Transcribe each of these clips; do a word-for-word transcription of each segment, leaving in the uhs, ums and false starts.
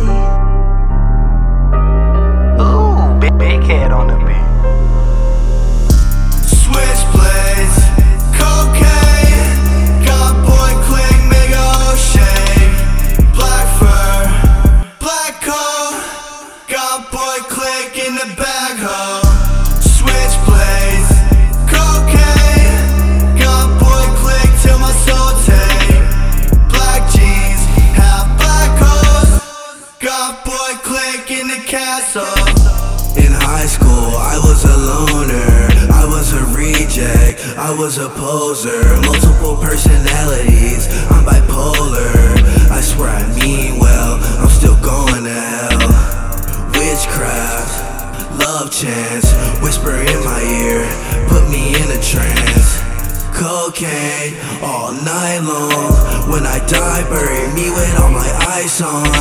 Legacy. Ooh, big, big head on the beat. Switchblades, cocaine, got boy click, make a whole shake. Black fur, black coat, got boy click in the bag hoe. Switchblades, cocaine, got boy click till my soul take. Black jeans, half black hoes, got boy click in the castle. In high school, I was a loner, I was a reject, I was a poser. Multiple personalities, I'm bipolar. I swear I mean well, I'm still going to hell. Witchcraft, love chants, whisper in my ear, put me in a trance. Cocaine, all night long. When I die, bury me with all my ice on.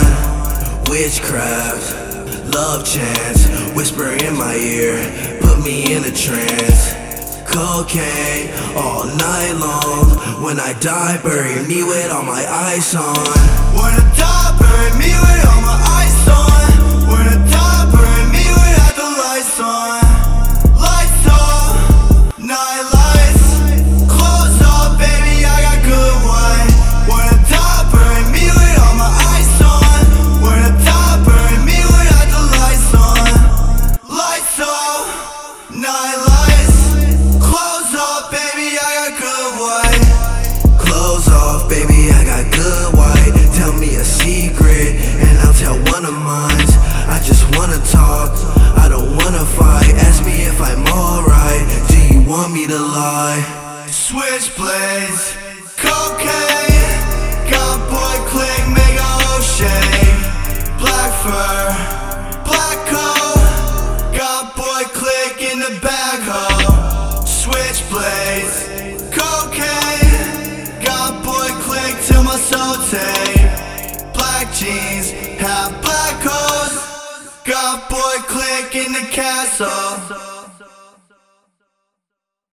Witchcraft, love chants, whisper in my ear, put me in a trance. Cocaine, all night long. When I die, bury me with all my ice on. When I die, bury me with all my ice on. When I die, bury me without the lights on. Lights off, night lights, clothes off, baby, I got good wine. When I die, bury me with all my ice on. When I die, bury me without the lights on. Lights off, night lights, clothes off, baby, I got good white. Clothes off, baby, I got good white. Tell me a secret, and I'll tell one of mine. I just wanna talk, I don't wanna fight. Ask me if I'm alright, do you want me to lie? Switchblades, cocaine, got boy click, make a whole shake. Black fur, black coat, got boy click in the bag hoe. Switchblades, cocaine, got boy click till my soul take. Black jeans, half black hoes, got boy click in the castle.